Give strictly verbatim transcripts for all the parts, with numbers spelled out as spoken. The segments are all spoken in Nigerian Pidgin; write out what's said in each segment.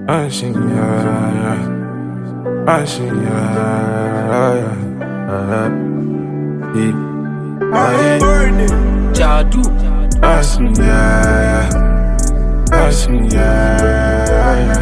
I see ya, I see ya, Jadu, I see ya, I see ya.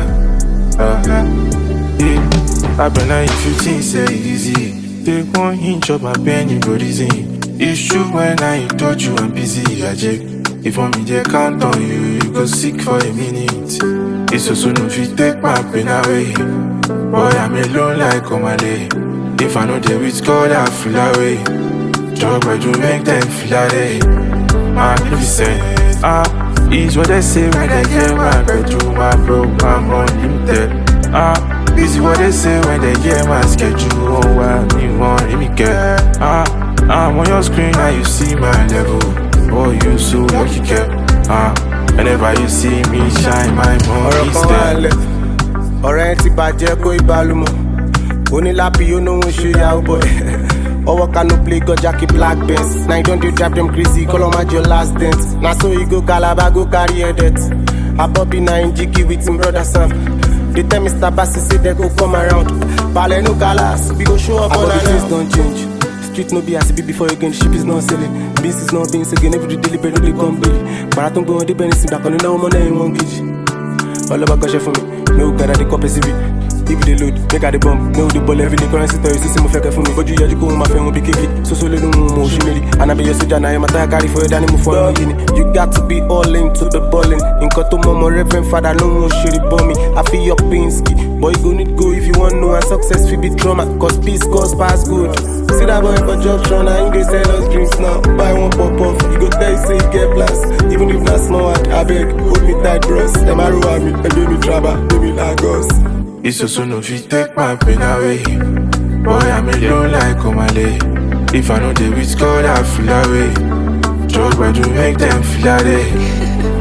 I've been like fifteen, say easy. Take one inch of my pen, you go reason. It's true when I told you I'm busy, I check. If I me they count on you, you go sick for a minute. It's also no fit take my pain away. Boy, I'm alone like Omale. If I know they with God, I feel away. Job I do make them feel away. Magnificent, ah, is what they say when they hear my bedroom, my bro, I'm unlimited. Ah, this is what they say when they hear my schedule. Oh, I me want me care. Ah, I'm on your screen now you see my level. Oh, you so lucky, kept. Ah, whenever you see me shine, my money step. Ọ̀rẹ́ ti bàjẹ́ kó ìbálùmọ̀. Onílápì yóò know wọ́n ṣe yahoo boy. Ọwọ́ kanu play gọjà kí black benz. Now you don't do drive them crazy, call on my your last dent. Now so you go Calabar, go carry a debt. I Bobby nine Jiggy with him brother Sam. They tell Mister Bassi say they go come around. Bale no galas, we go show up all night. Things don't change. Street no be as it be before again. Ship is not selling. Business is not being again. Every day deliberate, no come daily. Marathon go on the benefits back on the now money in one kg. All about cash for me. No God at the copy C V. If they load, make out the bomb. No the ball every day currency story. System of fake for me. But you just go my friend will be kicky. So so little more shimmy. And I be your soldier now. I'm a carry for your animal for me. You got to be all in to the balling. In Koto Momo Reverend Father, no more shit bomb me. I feel your Pinsky. Boy, you go need go if you want no and success will be trauma. Cause peace cause pass good. See that boy for junction, I ain't gonna sell us drinks now. Buy one pop off, you go tell you say you get blast. Even if not small, I beg, hold me tight, bros. Them arrow at me, and do me trouble, do me Lagos. It's also no fit take my pain away. Boy, I'm alone like Omale. If I know they with God, I feel away. Job I do make them feel away.